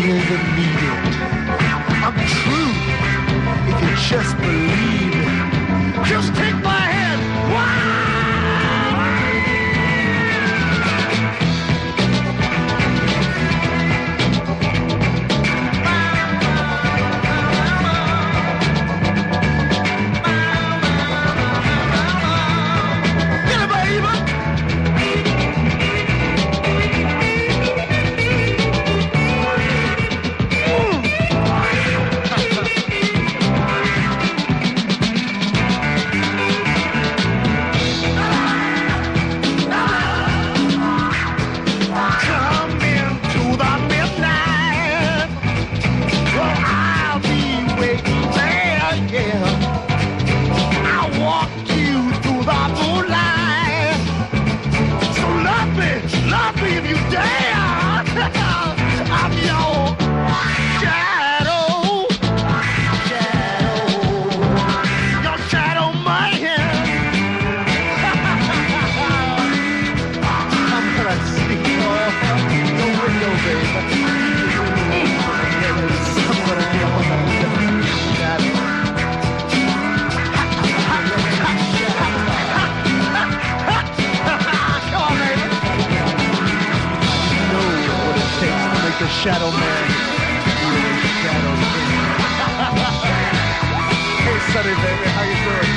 feel the need. I'm true if you just believe it. Just take my hand. Wow! Shadow Man. Shadow Man. Hey, Sonny, baby, how you doing?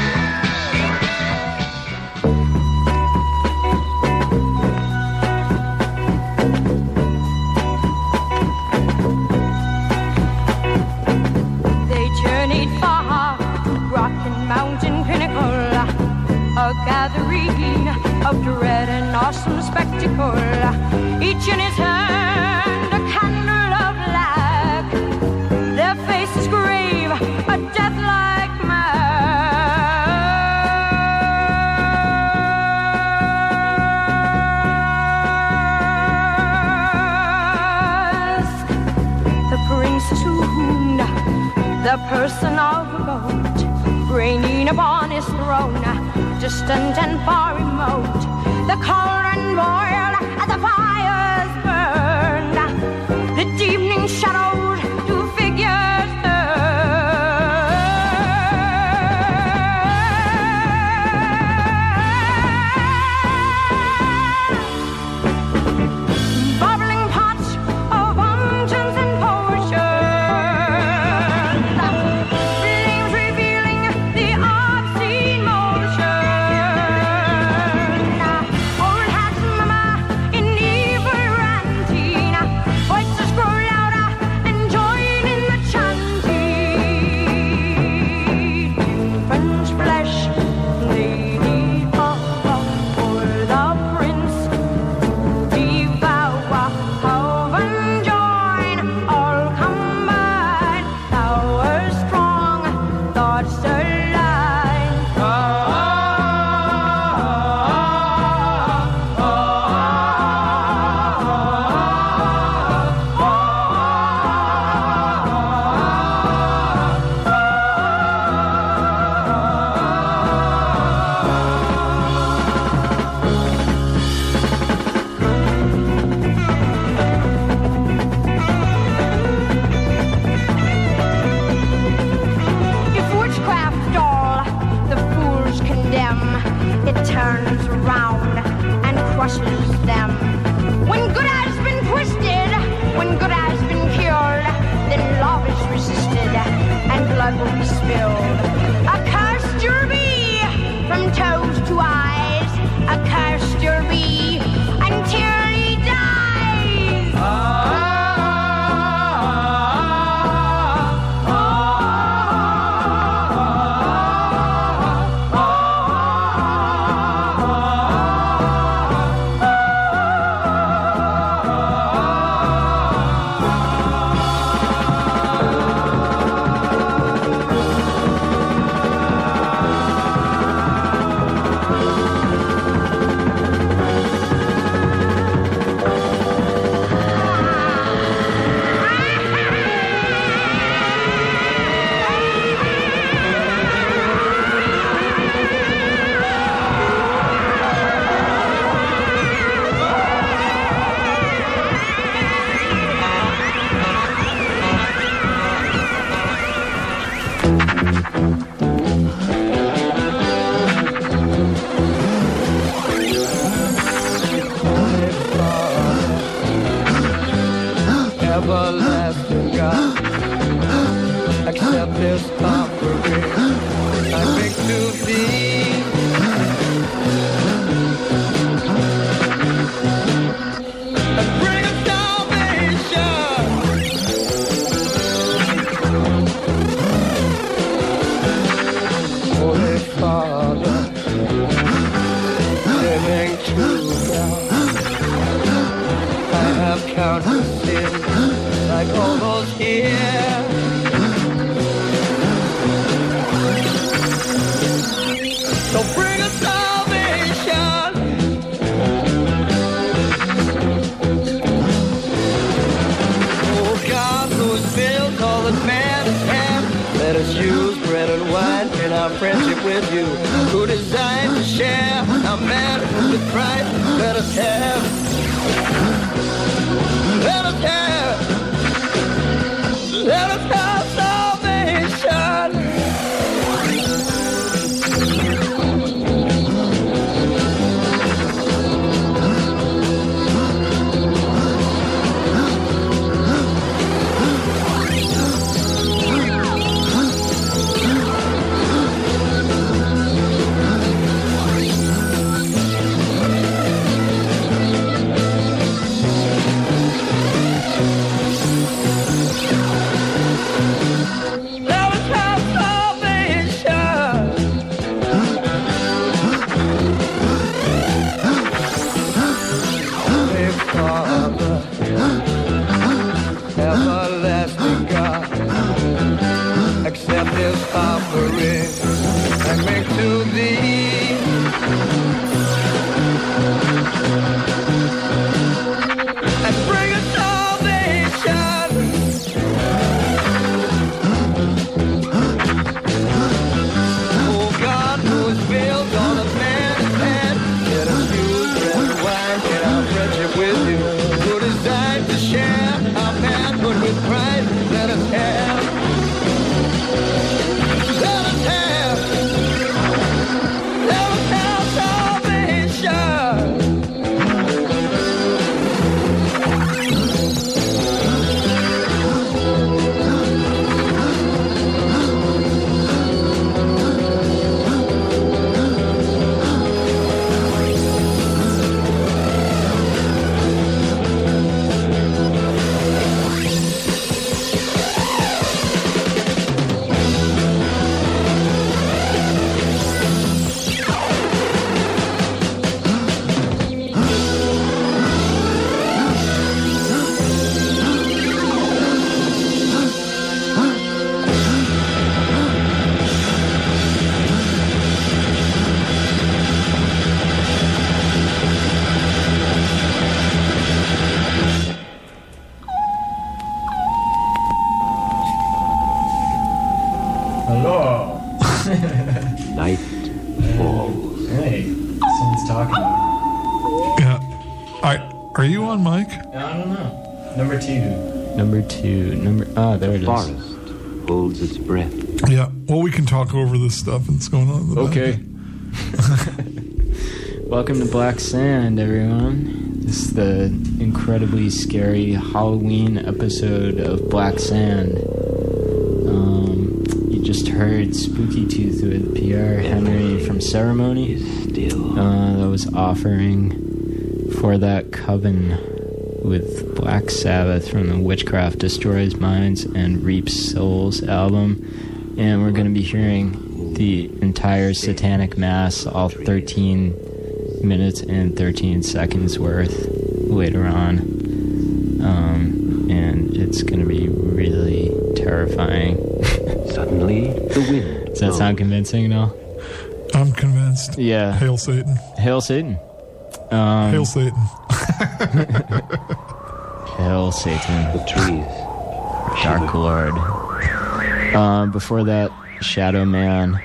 They journeyed far, rock and mountain pinnacle, a gathering of dread and awesome spectacle, each in his hand. Faces grave, a death-like mask. The prince assumed the person of a goat, reigning upon his throne, distant and far remote. The cauldron boiled and the fires burned, the deepening shadows to figures. everlasting God, accept this offering I make to thee. And bring us salvation. Holy Father, living true God, I have counted sins like all those here. So bring us salvation. Oh God, who has built all that man has had, let us use bread and wine in our friendship with you, who designed to share our manhood with Christ. Let us have salvation. Everlasting God, accept this offering I make to thee. And bring us salvation. Oh God, who has built all of man's hand, let us use bread and wine in our friendship with you, who designed to share our manhood with Christ. Let us have salvation. Hello. Night falls. Hey, someone's talking. Yeah. Are you on mic? I don't know. Number two. The There it is. forest holds its breath. Yeah. Well, we can talk over this stuff that's going on in the Okay. Welcome to Black Sand, everyone. This is the incredibly scary Halloween episode of Black Sand. You just heard Spooky Tooth with Pierre Henry from Ceremony. That was offering For That Coven with Black Sabbath from the Witchcraft Destroys Minds and Reaps Souls album. And we're going to be hearing the entire Satanic Mass, all 13 minutes and 13 seconds worth later on. And it's going to be really terrifying. Suddenly, the wind. Does that sound convincing, no? I'm convinced. Yeah. Hail Satan. Hail Satan. Hail Satan. Hail Satan. The trees. Dark Lord. Before that, Shadow Man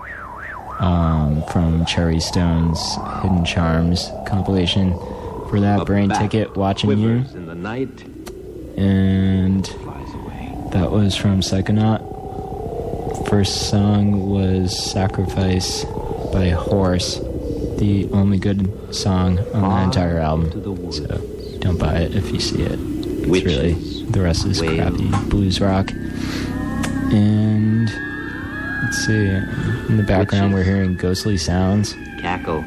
from Cherry Stone's Hidden Charms compilation. For that, Brain Ticket, Watching You. In the night. And Flies away. that was from Psychonaut. First song was Sacrifice by Horse, the only good song on the entire album. So don't buy it if you see it. It's Witches, really, the rest is wails. crappy blues rock. And let's see, in the background Witches. we're hearing ghostly sounds. Cackle.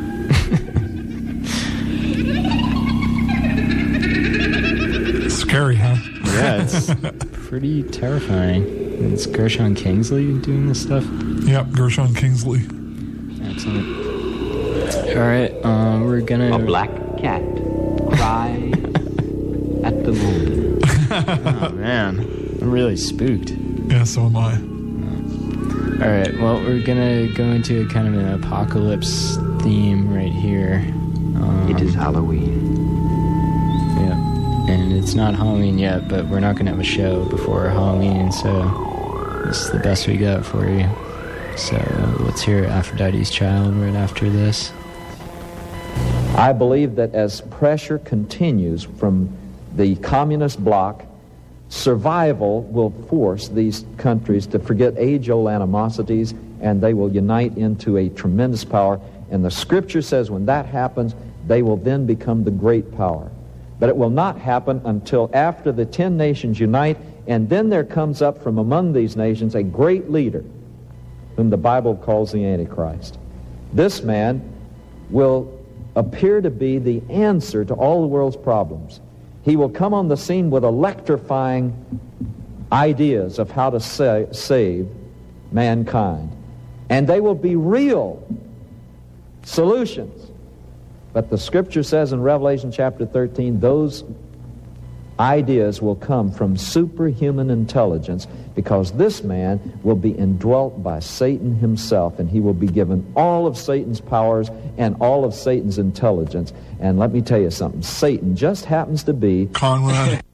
Scary, huh? Yeah, it's pretty terrifying. It's Gershon Kingsley doing this stuff. Yep, Gershon Kingsley. Excellent. All right, we're gonna. A black cat cries at the moon. Oh man, I'm really spooked. Yeah, so am I. All right, well, we're gonna go into kind of an apocalypse theme right here. It is Halloween. Yeah, and it's not Halloween yet, but we're not gonna have a show before Halloween, so this is the best we got for you. So let's hear Aphrodite's Child right after this. I believe that as pressure continues from the communist bloc, survival will force these countries to forget age-old animosities, and they will unite into a tremendous power. And the scripture says when that happens, they will then become the great power. But it will not happen until after the 10 nations unite, and then there comes up from among these nations a great leader, whom the Bible calls the Antichrist. This man will appear to be the answer to all the world's problems. He will come on the scene with electrifying ideas of how to save mankind. And they will be real solutions. But the scripture says in Revelation chapter 13, those ideas will come from superhuman intelligence, because this man will be indwelt by Satan himself, and he will be given all of Satan's powers and all of Satan's intelligence. And let me tell you something, Satan just happens to be Conrad.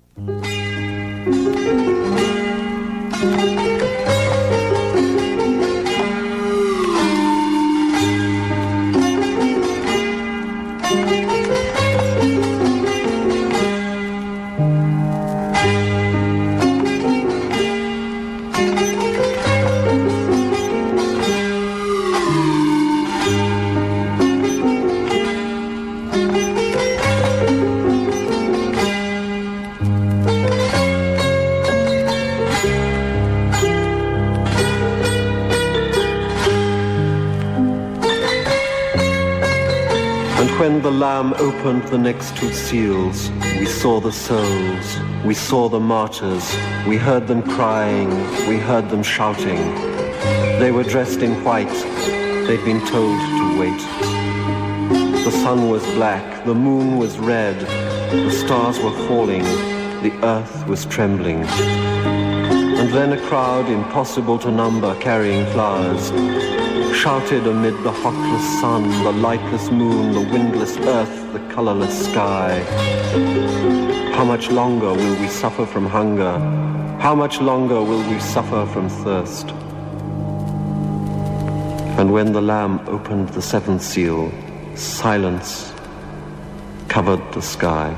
When the Lamb opened the next two seals, we saw the souls, we saw the martyrs, we heard them crying, we heard them shouting. They were dressed in white, they'd been told to wait. The sun was black, the moon was red, the stars were falling, the earth was trembling. And then a crowd impossible to number, carrying flowers, shouted amid the hotless sun, the lightless moon, the windless earth, the colorless sky. How much longer will we suffer from hunger? How much longer will we suffer from thirst? And when the Lamb opened the seventh seal, silence covered the sky.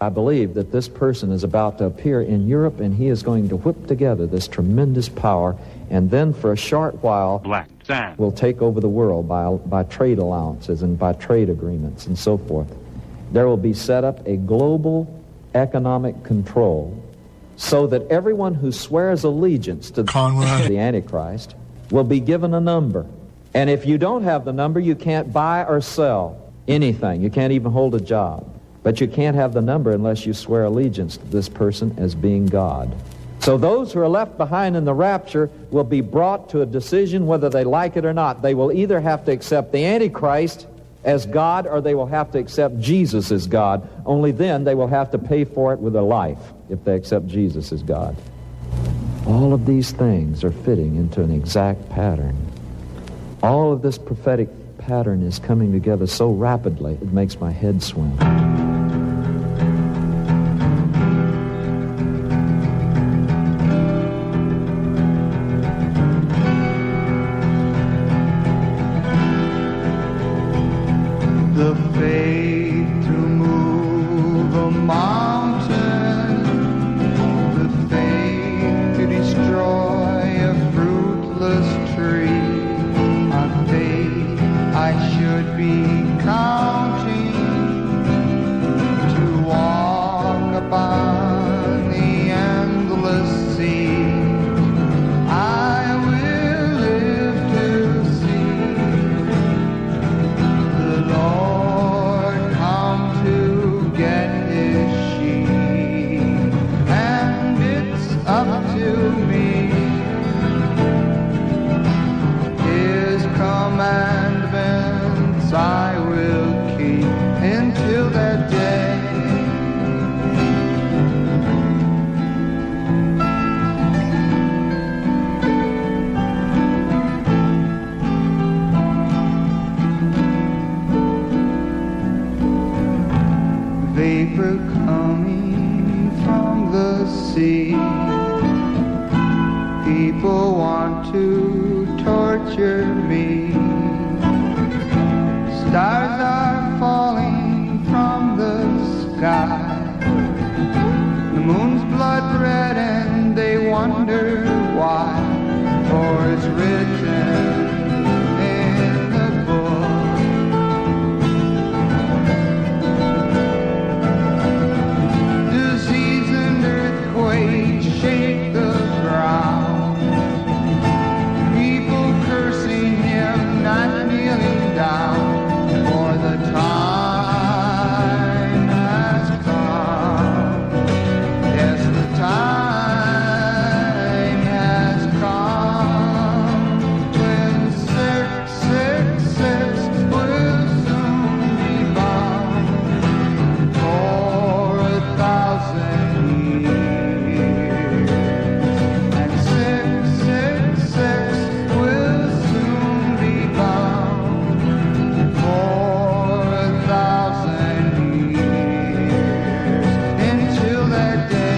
I believe that this person is about to appear in Europe, and he is going to whip together this tremendous power, and then for a short while Black Sand will take over the world by trade allowances and by trade agreements and so forth. There will be set up a global economic control so that everyone who swears allegiance to the Antichrist will be given a number. And if you don't have the number, you can't buy or sell anything. You can't even hold a job. But you can't have the number unless you swear allegiance to this person as being God. So those who are left behind in the rapture will be brought to a decision whether they like it or not. They will either have to accept the Antichrist as God, or they will have to accept Jesus as God. Only then they will have to pay for it with their life if they accept Jesus as God. All of these things are fitting into an exact pattern. All of this prophetic pattern is coming together so rapidly, it makes my head swim. The faith to move a mountain, the faith to destroy a fruitless tree, a faith I should be counting to walk upon the endless sea. I will live to see the Lord come to get his sheep, and it's up to me. His commandments I will keep until that day. Vapor coming from the sea. People want to torture me. Stars are falling from the sky. The moon's blood red and they wonder why. For it's written in the book. Disease and earthquake shake the ground. People cursing him, not kneeling down. For the time has come. Yes, the time has come when 666 will soon be bound for 1,000 years. And 666 will soon be bound for 1,000 years until that day.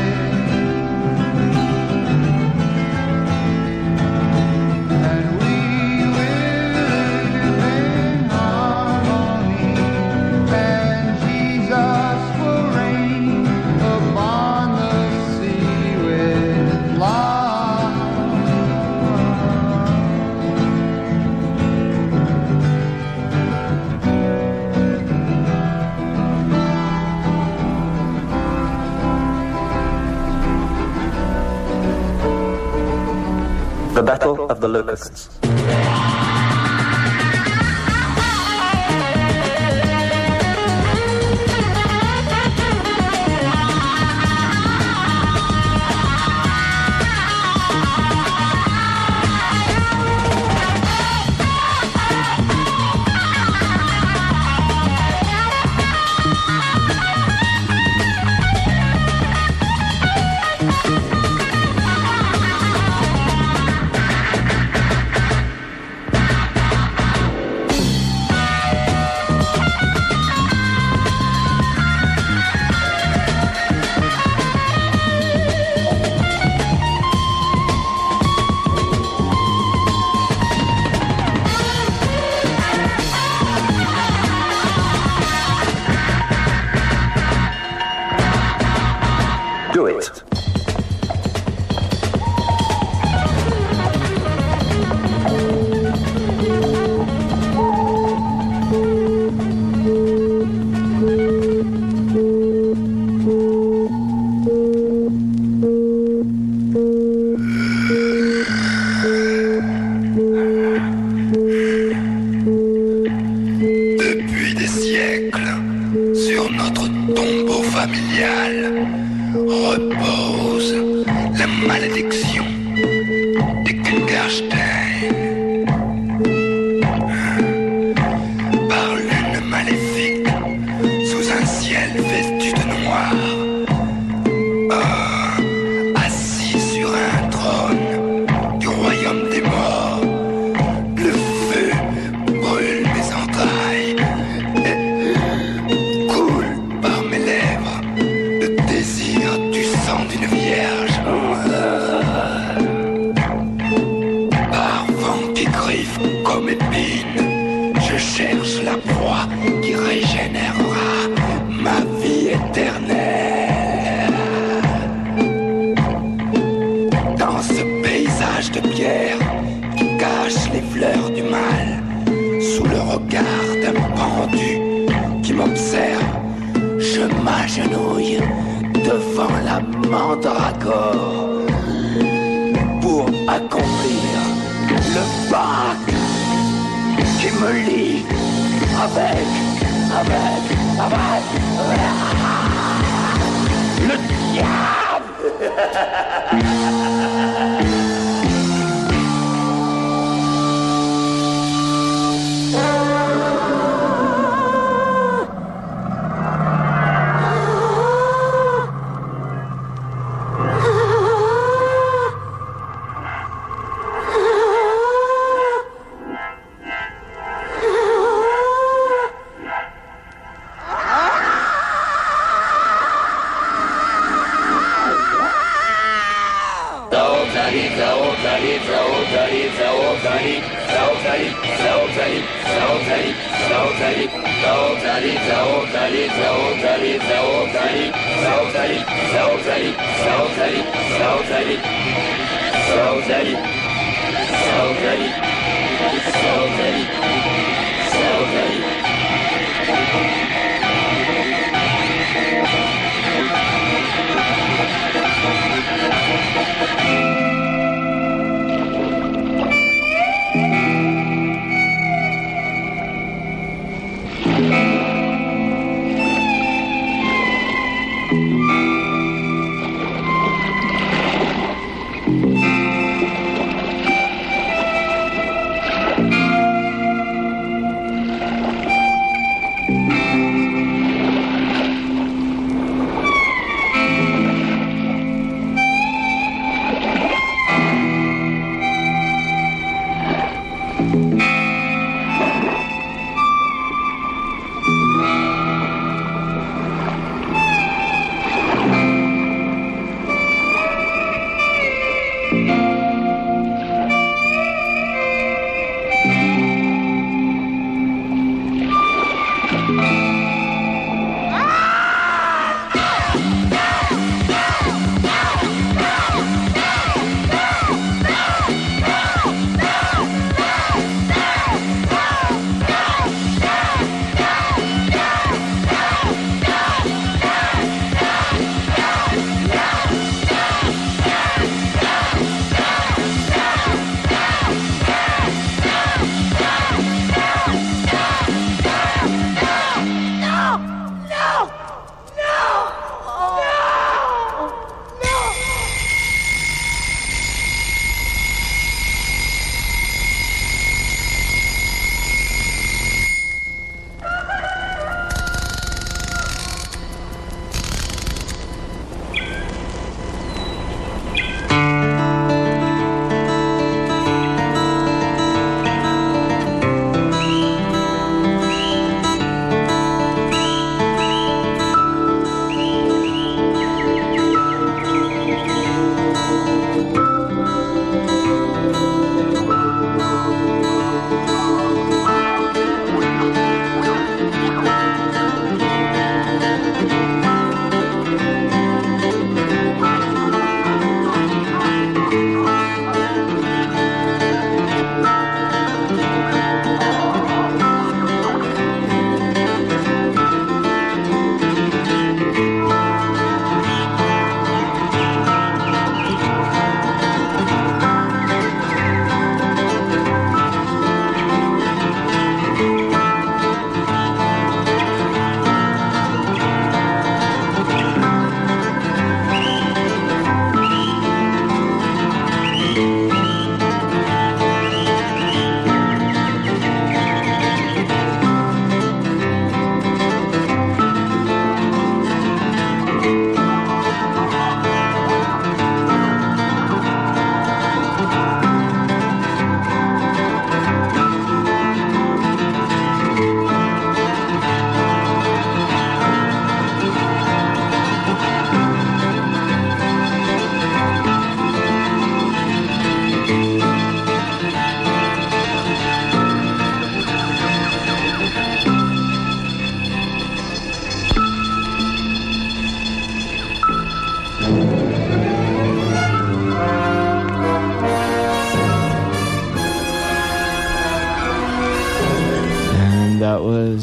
And we will live in harmony, and Jesus will reign upon the sea with love. The Battle of the Locusts. malédiction des Kungerstein. Par lune maléfique, sous un ciel vêtu de noir, assis sur un trône du royaume des morts, le feu brûle mes entrailles et coule par mes lèvres le désir du sang d'une vierge. Parfum qui griffe comme épine, je cherche la proie qui régénérera ma vie éternelle. Dans ce paysage de pierre qui cache les fleurs du mal, sous le regard d'un pendu qui m'observe, je m'agenouille devant la mandragore pour accomplir le pacte qui me lie avec le diable.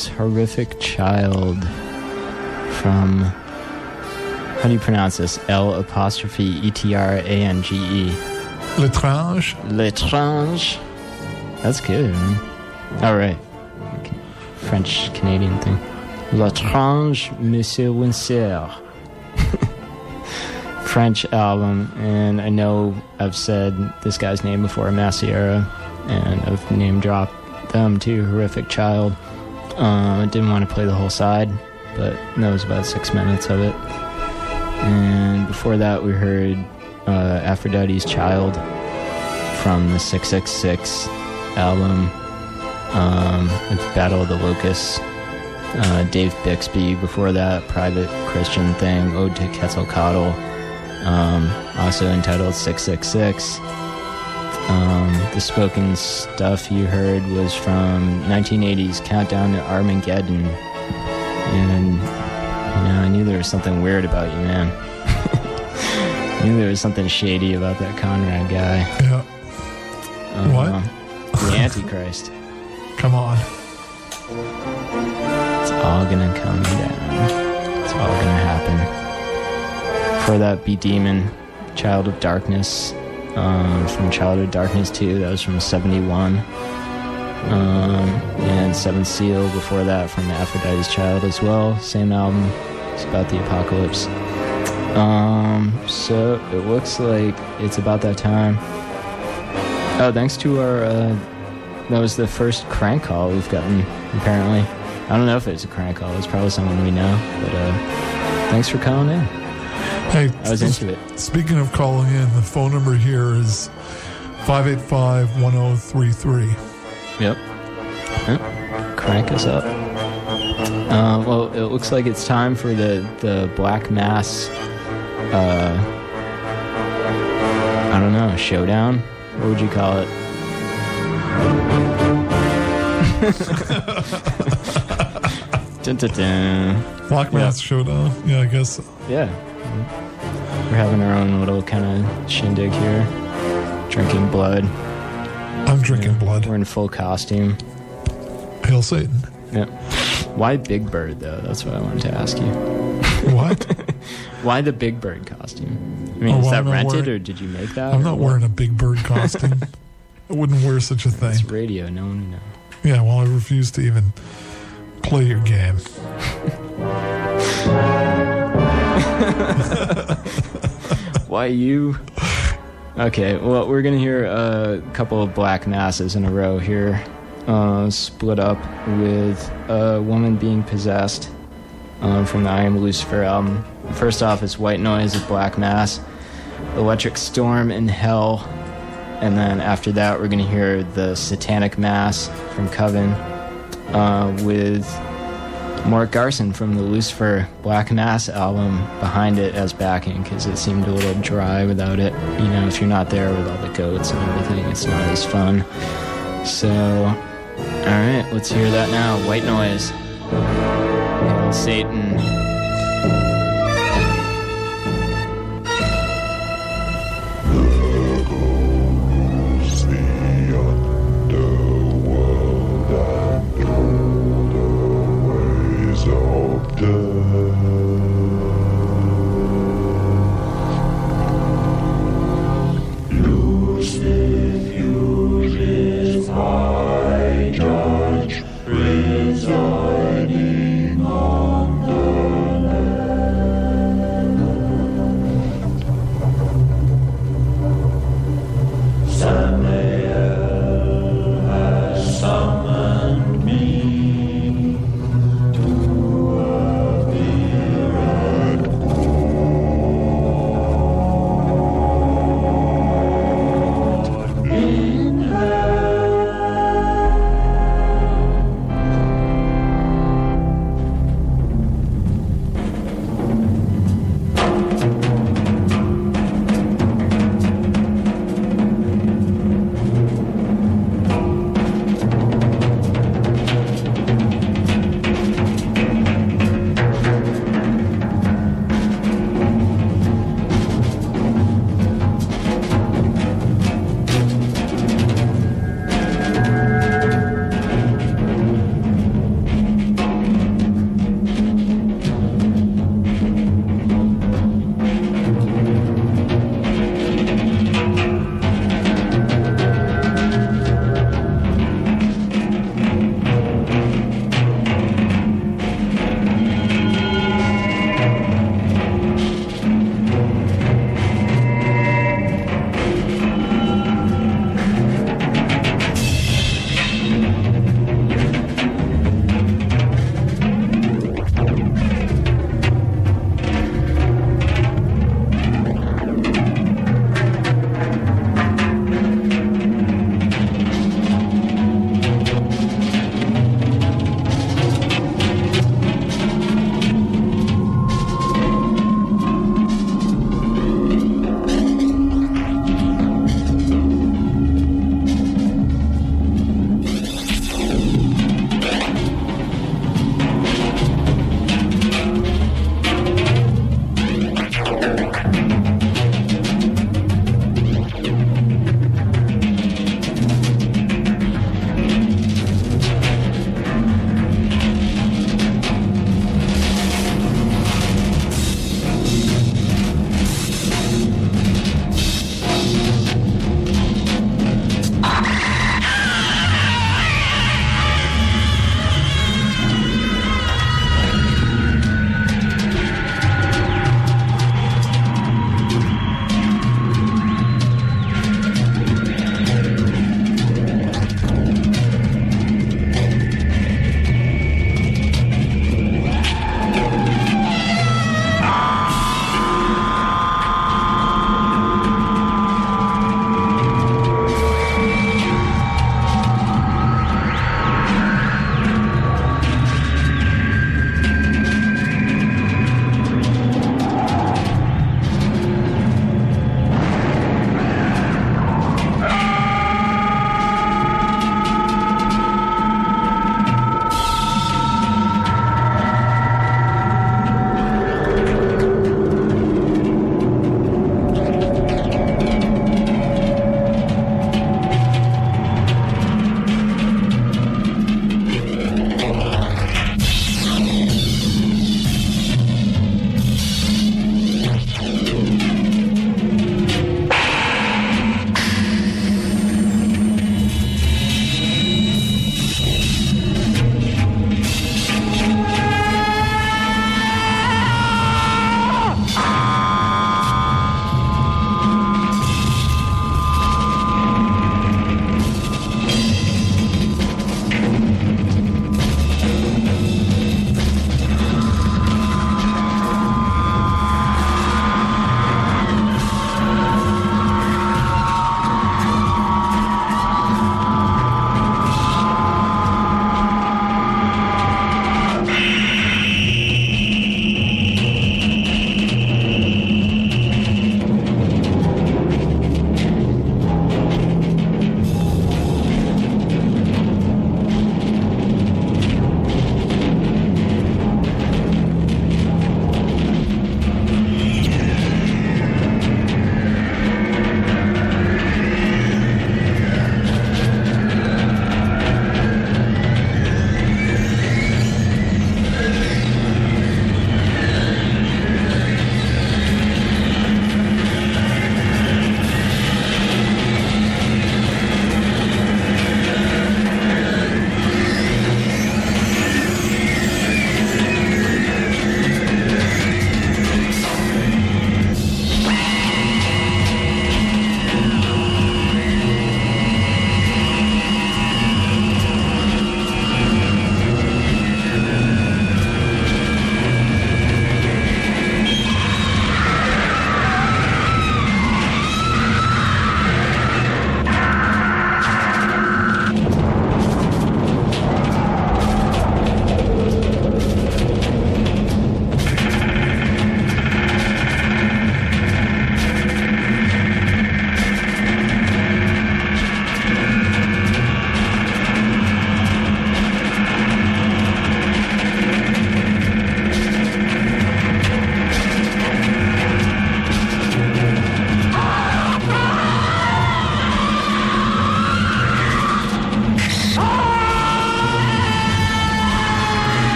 was Horrific Child from, how do you pronounce this? L'Etrange. L'étrange. L'étrange. That's good, man. All right. Okay. French-Canadian thing. L'étrange Monsieur Wincer. French album, and I know I've said this guy's name before, Massiera, and I've name-dropped them too, Horrific Child. I didn't want to play the whole side, but that was about 6 minutes of it. And before that, we heard Aphrodite's Child from the 666 album with Battle of the Locusts. Dave Bixby before that, Private Christian Thing, Ode to Quetzalcoatl, also entitled 666. The spoken stuff you heard was from 1980's Countdown to Armageddon. And, I knew there was something weird about you, man. I knew there was something shady about that Conrad guy. Yeah. What? The Antichrist. Come on. It's all gonna come down. It's all gonna happen. For that, Be Demon, Child of Darkness, from Childhood Darkness 2, that was from 71. And Seventh Seal before that from Aphrodite's Child as well, same album. It's about the apocalypse. So it looks like it's about that time. Oh, thanks to our that was the first crank call we've gotten, apparently. I don't know if it's a crank call, it's probably someone we know, but thanks for calling in. Hey, I was into it. Speaking of calling in, the phone number here is 585-1033. Yep. Crank us up. Well, it looks like it's time for the Black Mass, I don't know, showdown? What would you call it? Dun, dun, dun. Black Mass Showdown? Yeah, I guess so. Yeah. We're having our own little kind of shindig here. Drinking blood. I'm drinking blood. We're in full costume. Hail Satan. Yep. Why Big Bird, though? That's what I wanted to ask you. What? Why the Big Bird costume? I mean, is that rented or did you make that? I'm not wearing a Big Bird costume. I wouldn't wear such a thing. It's radio. No one would know. Yeah, well, I refuse to even play your game. Why you? Okay, well, we're going to hear a couple of Black Masses in a row here. Split up with a woman being possessed from the I Am Lucifer album. First off, it's White Noise of Black Mass, Electric Storm in Hell, and then after that we're going to hear the Satanic Mass from Coven with Mark Garson from the Lucifer Black Mass album behind it as backing, because it seemed a little dry without it. You know, if you're not there with all the goats and everything, it's not as fun. So, alright, let's hear that now. White Noise. Hail Satan. Residing on the land.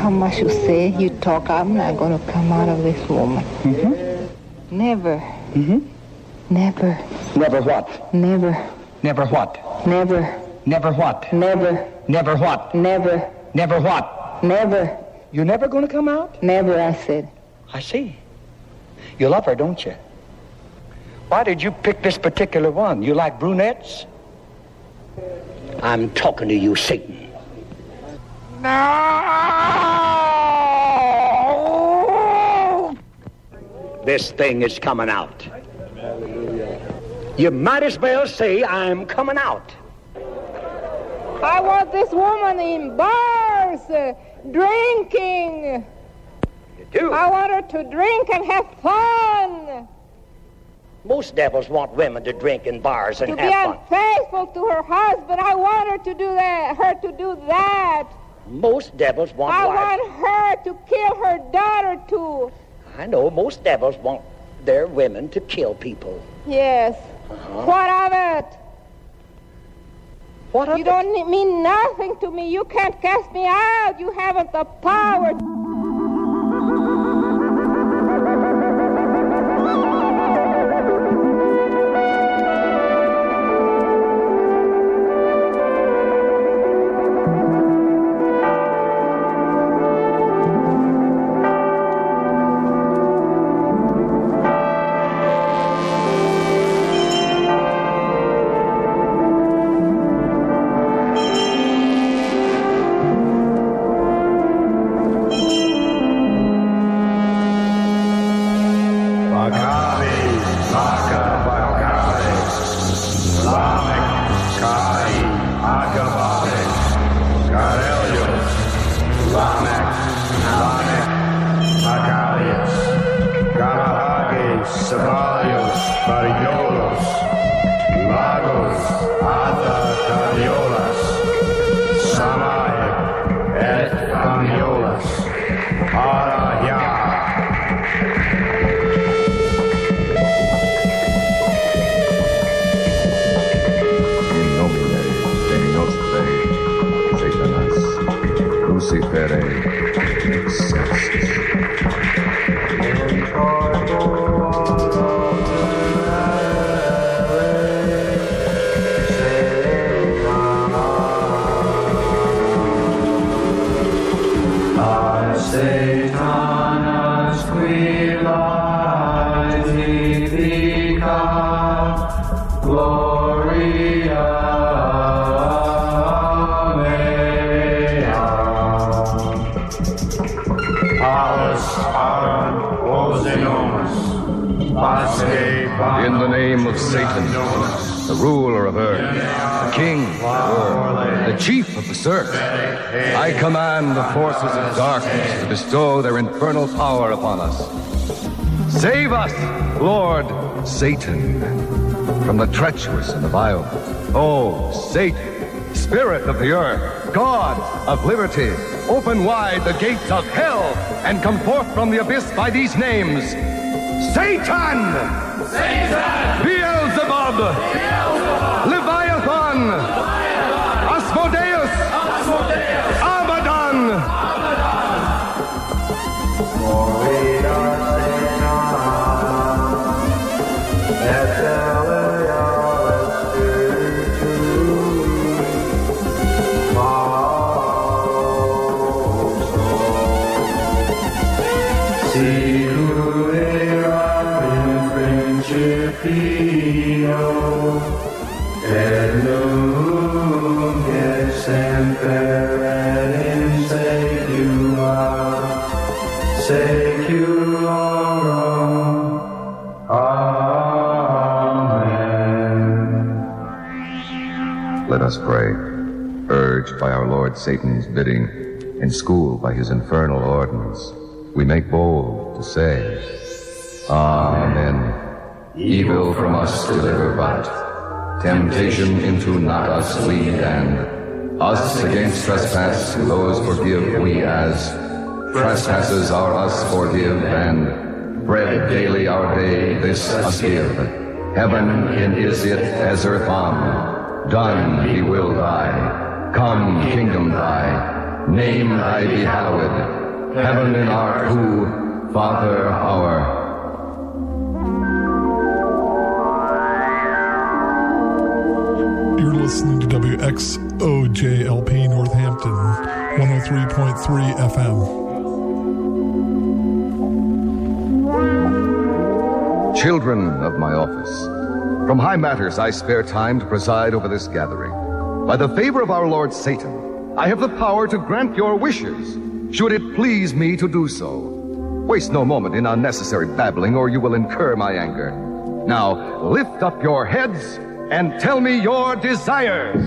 how much you say, you talk, I'm not going to come out of this woman. Mm-hmm. Never. Mm-hmm. Never. Never what? Never. Never what? Never. Never what? Never. Never what? Never. Never what? Never. You're never going to come out? Never, I said. I see. You love her, don't you? Why did you pick this particular one? You like brunettes? I'm talking to you, Satan. No! This thing is coming out. You might as well say I'm coming out. I want this woman in bars, drinking. You do? I want her to drink and have fun. Most devils want women to drink in bars and to have fun. To be unfaithful to her husband, I want her to do that. Most devils want I wives. want her to kill her daughter too. I know most devils want their women to kill people. Yes. What of it? What of you it? don't mean nothing to me. You can't cast me out. You haven't the power. In the name of Satan, the ruler of earth, the king of the world, the chief of the surf, I command the forces of darkness to bestow their infernal power upon us. Save us, Lord Satan, from the treacherous and the vile. Oh, Satan, spirit of the earth, God of liberty, open wide the gates of hell and come forth from the abyss by these names. Satan! Satan! Beelzebub! Beelzebub! Leviathan! Leviathan! Asmodeus! Asmodeus! Abaddon! For we are Let us pray, urged by our Lord Satan's bidding, and schooled by his infernal ordinance. We make bold to say, Amen. Evil from us deliver but, temptation into not us lead, and us against trespass to those forgive we as trespasses are us forgive, and bread daily our day this us give. Heaven in is it as earth on. Done he will thy, come kingdom thy, name thy be hallowed, heaven and art who, Father our. You're listening to WXOJLP Northampton, 103.3 FM. Children of my office, from high matters I spare time to preside over this gathering. By the favor of our Lord Satan, I have the power to grant your wishes, should it please me to do so. Waste no moment in unnecessary babbling, or you will incur my anger. Now, lift up your heads and tell me your desires.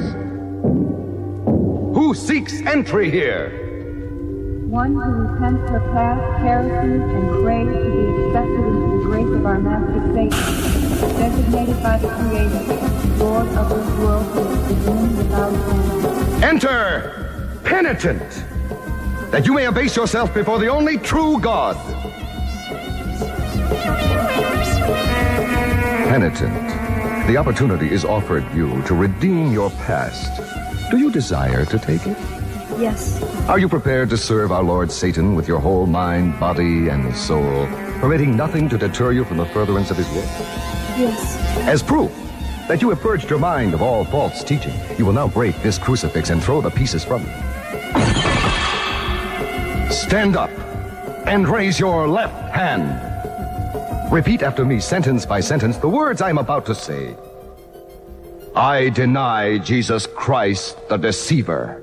Who seeks entry here? One who repents her past heresies and prays to be accepted into the grace of our Master Satan, designated by the Creator, Lord of this world, who is the room without end. Enter, penitent, that you may abase yourself before the only true God. Penitent, the opportunity is offered you to redeem your past. Do you desire to take it? Yes. Are you prepared to serve our Lord Satan with your whole mind, body, and soul, permitting nothing to deter you from the furtherance of his will? Yes. As proof that you have purged your mind of all false teaching, you will now break this crucifix and throw the pieces from you. Stand up and raise your left hand. Repeat after me, sentence by sentence, the words I am about to say. I deny Jesus Christ, the deceiver.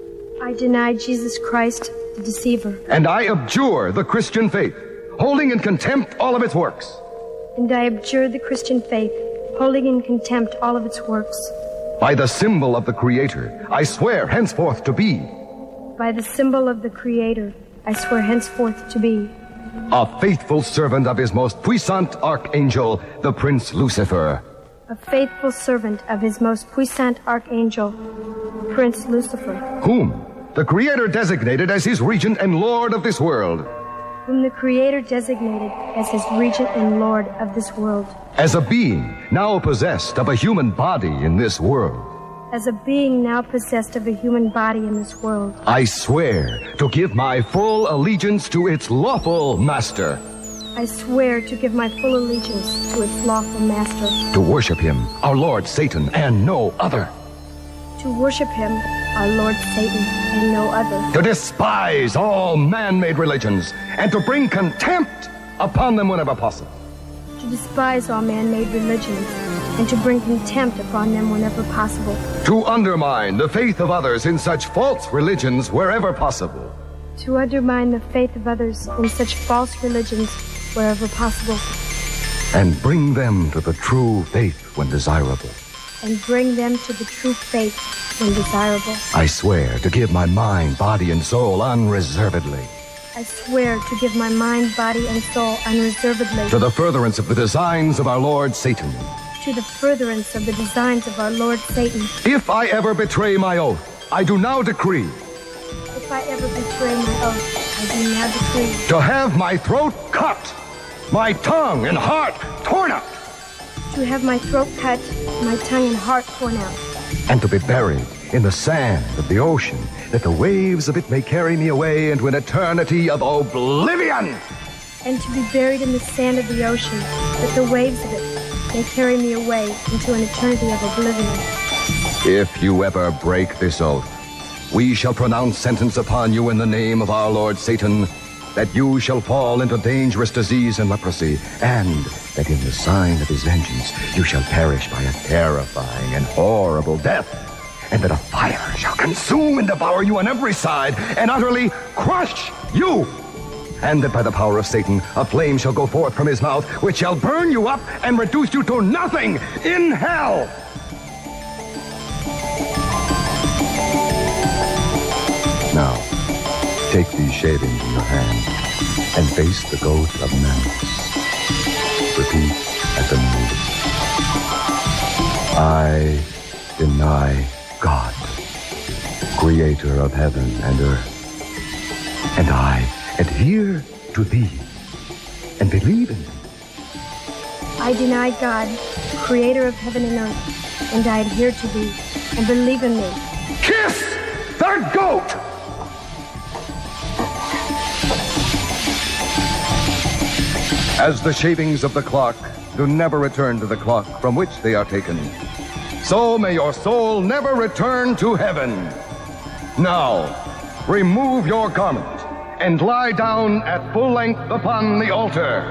I deny Jesus Christ, the deceiver. And I abjure the Christian faith, holding in contempt all of its works. And I abjure the Christian faith, holding in contempt all of its works. By the symbol of the Creator, I swear henceforth to be. By the symbol of the Creator, I swear henceforth to be. A faithful servant of his most puissant archangel, the Prince Lucifer. A faithful servant of his most puissant archangel, Prince Lucifer. Whom the Creator designated as his regent and lord of this world. Whom the Creator designated as his regent and lord of this world. As a being now possessed of a human body in this world. As a being now possessed of a human body in this world. I swear to give my full allegiance to its lawful master. I swear to give my full allegiance to its lawful master. To worship him, our Lord Satan, and no other. To worship him, our Lord Satan, and no other. To despise all man-made religions, and to bring contempt upon them whenever possible. To despise all man-made religions, and to bring contempt upon them whenever possible. To undermine the faith of others in such false religions wherever possible. To undermine the faith of others in such false religions wherever possible. And bring them to the true faith when desirable. And bring them to the true faith when desirable. I swear to give my mind, body, and soul unreservedly. I swear to give my mind, body, and soul unreservedly. To the furtherance of the designs of our Lord Satan. To the furtherance of the designs of our Lord Satan. If I ever betray my oath, I do now decree. If I ever betray my oath, I do now decree. To have my throat cut, my tongue and heart torn out. To have my throat cut, my tongue and heart torn out. And to be buried in the sand of the ocean, that the waves of it may carry me away into an eternity of oblivion. And to be buried in the sand of the ocean, that the waves of it may carry me away into an eternity of oblivion. If you ever break this oath, we shall pronounce sentence upon you in the name of our Lord Satan, that you shall fall into dangerous disease and leprosy, and that in the sign of his vengeance you shall perish by a terrifying and horrible death, and that a fire shall consume and devour you on every side and utterly crush you, and that by the power of Satan a flame shall go forth from his mouth, which shall burn you up and reduce you to nothing in hell. Now, take these shavings in your hand and face the goat of Mammon. Repeat after me. I deny God, creator of heaven and earth, and I adhere to thee and believe in thee. I deny God, creator of heaven and earth, and I adhere to thee and believe in thee. Kiss the goat! As the shavings of the clock do never return to the clock from which they are taken, so may your soul never return to heaven. Now, remove your garment and lie down at full length upon the altar.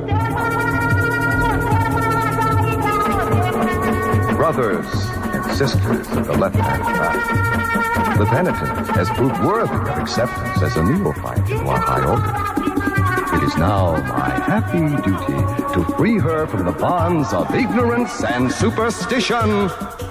Brothers and sisters of the left-hand path, the penitent has proved worthy of acceptance as a neophyte to our high altar. It is now my happy duty to free her from the bonds of ignorance and superstition.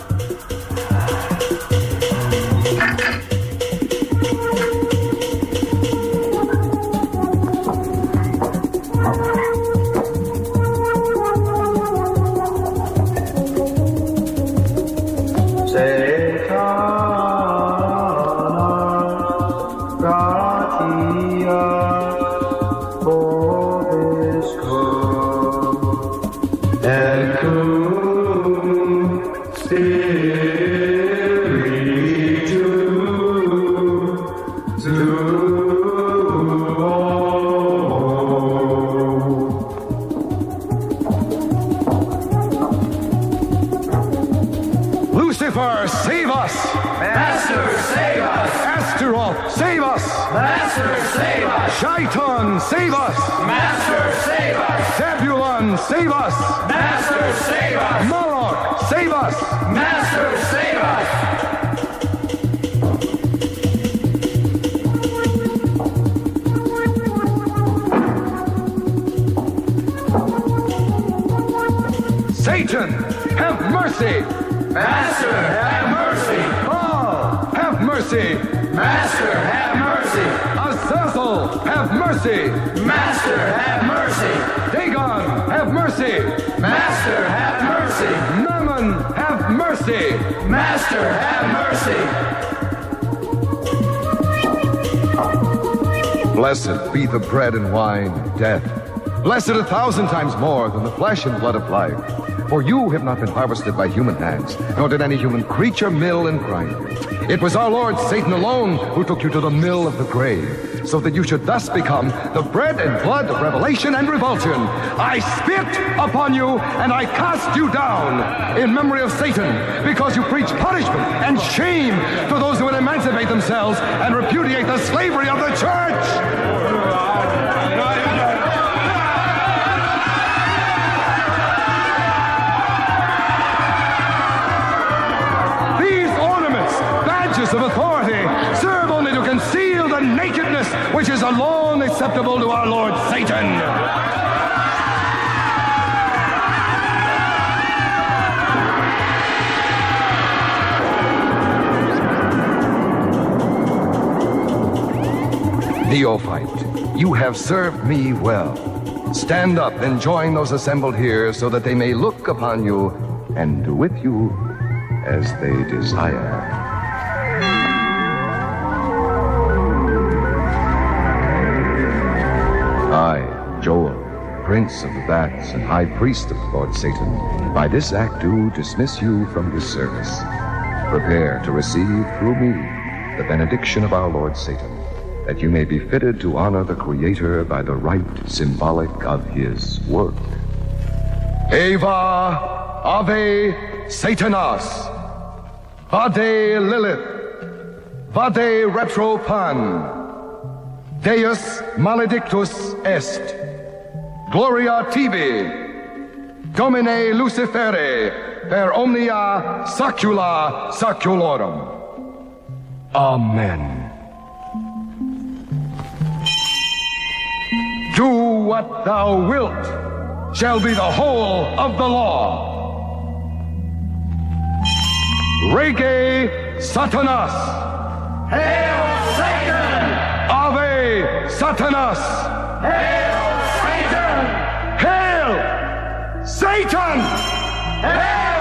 Lucifer, save us! Master, save us! Astaroth, save us! Master, save us! Shaitan, save us! Master, save us! Zebulon, save us! Master, save us! Moloch, save us! Master, save us! Satan, have mercy! Master, have mercy! Baal, have mercy! Master, have mercy! Azazel, have mercy! Master, have mercy! Dagon, have mercy! Master, have mercy! Mammon, have mercy! Master, have mercy! Blessed be the bread and wine of death. Blessed 1,000 times more than the flesh and blood of life. For you have not been harvested by human hands, nor did any human creature mill and grind you. It was our Lord Satan alone who took you to the mill of the grave, so that you should thus become the bread and blood of revelation and revulsion. I spit upon you, and I cast you down in memory of Satan, because you preach punishment and shame to those who would emancipate themselves and repudiate the slavery of the church. Of authority serve only to conceal the nakedness which is alone acceptable to our Lord Satan. Neophyte, you have served me well. Stand up and join those assembled here so that they may look upon you and do with you as they desire. I, Joel, Prince of the Bats and High Priest of the Lord Satan, by this act do dismiss you from this service. Prepare to receive through me the benediction of our Lord Satan, that you may be fitted to honor the Creator by the rite symbolic of his work. Eva Ave Satanas, Vade Lilith, Vade Retropan, Deus maledictus est. Gloria tibi. Domine Lucifere per omnia sacula saculorum. Amen. Do what thou wilt shall be the whole of the law. Rege Satanas. Hail Satan! Ave Satanas! Hail Satan! Hail Satan! Hail